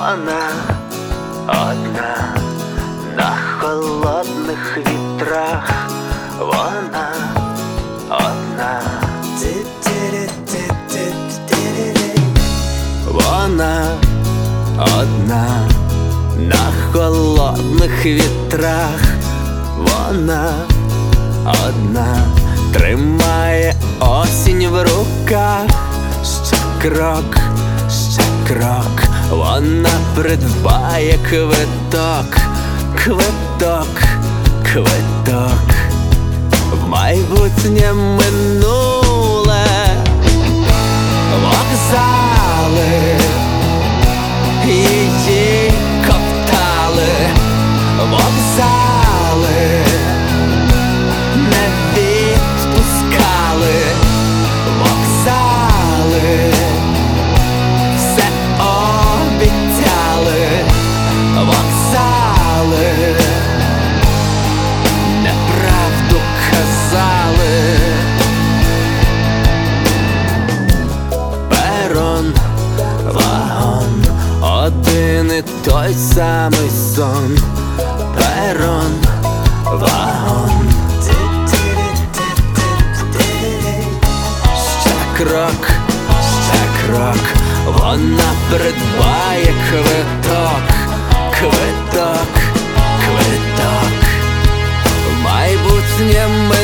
Вона одна на холодних вітрах, вона одна. Вона одна на холодних вітрах, вона одна тримає осінь в руках. Ще крок, вона придбає квиток, квиток в майбутнє минуле. Вокзали її коптали, вокзали не відпускали, вокзали все обіцяли, вокзали неправду казали. Перон, вагон, один і той самий сон. Перон, вагон, ще крок, вона придбає квиток, квиток в майбутнє минуле.